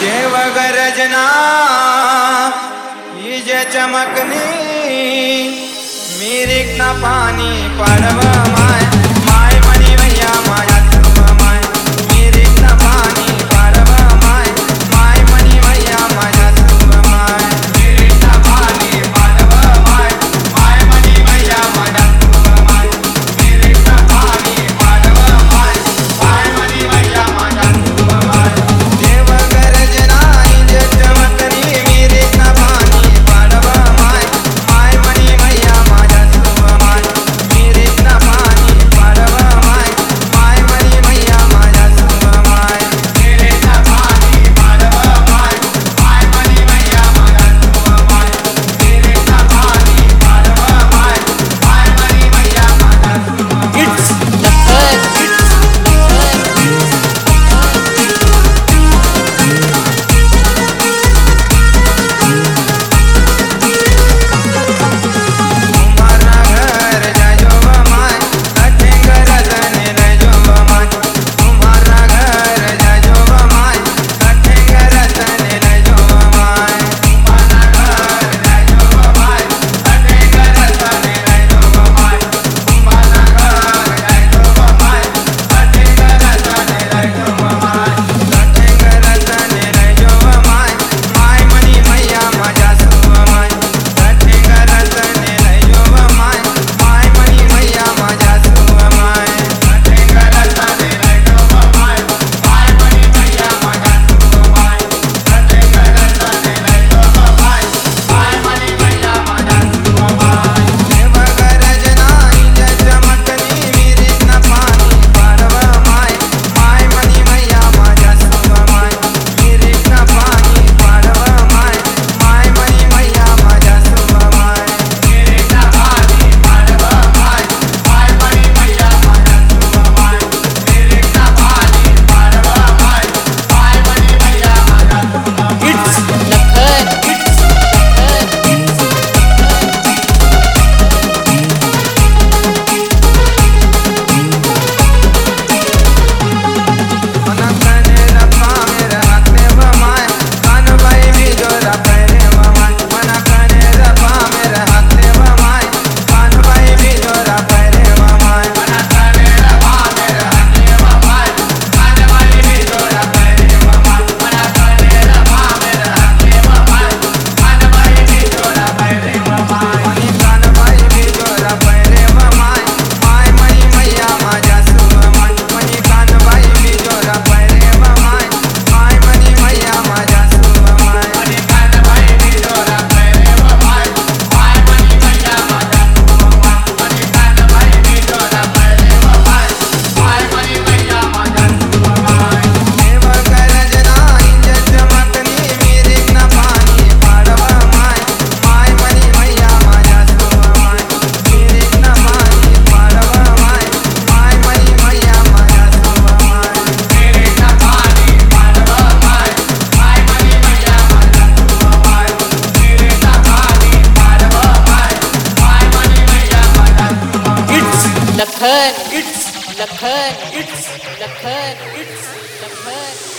देव गरजना ये चमकनी मिरिक ना पानी पड़व माय माय मनी भैया माया माय मिरिक ना पानी पड़व माय माय मनी भैया माया माय मिरिक ना पानी पड़व माय माय मनी भैया माया माय मिरिक ना पानी पड़व माय माय मनी भैया माया माय देव गरजना ये चमकनी मिरिक ना पानी पड़व माय माय मनी भैया माया माय मिरिक ना पानी पड़व माय माय मनी भैया माया माय मिरिक ना पानी पड़व माय माय मनी भैया माया माय मिरिक ना पानी पड़व माय माय मनी भैया माया It's the fun. तुम्हारा घर जाजो माय कठिन रतन रजो माय तुम्हारा घर जाजो माय कठिन रतन रजो माय तुम्हारा घर जाजो माय कठिन रतन रजो माय तुम्हारा घर जाजो माय कठिन रतन रजो माय कठिन रतन रजो माय माय मनी मैया मजा माय कठिन रतन रजो माय माय मनी मैया मजा माय कठिन रतन रजो माय माय मनी मैया मजा माय कठिन रतन रजो माय माय मनी मैया मजा माय देव गरजना ये चमकनी मिरिक ना पानी पड़व माय माय मनी मैया मजा माय मिरिक ना पानी पड़व माय माय मनी मैया मजा माय मिरिक ना पानी पड़व माय माय मनी मैया मजा माय मिरिक ना पानी पड़व माय माय मनी मैया मजा It's the fun. मना कने रफा मेरे हाथ में माय कान भाई भी जोरा पहने माय मना कने रफा मेरे हाथ में माय कान भाई भी जोरा पहने माय मना कने रफा मेरे हाथ में माय कान भाई भी जोरा पहने माय मना कने रफा मेरे हाथ में माय कान भाई भी जोरा पहने माय मनी कान भाई भी जोरा पहने माय माय मनी मैया मजा माय मनी कान भाई भी जोरा पहने माय माय मनी मैया मजा माय मनी कान भाई भी जोरा पहने माय माय मनी मैया मजा माय मनी कान भाई भी जोरा पहने माय माय मनी मैया मजा माय देव गरजना ये चमकनी मिरिक ना पानी पड़व माय माय मनी मैया मजा माय मिरिक ना पानी पड़व माय माय मनी मैया मजा माय मिरिक ना पानी पड़व माय माय मनी मैया मजा माय मिरिक ना पानी पड़व माय माय मनी मैया मजा It's the fun. It's the fun. It's the fun. It's the fun.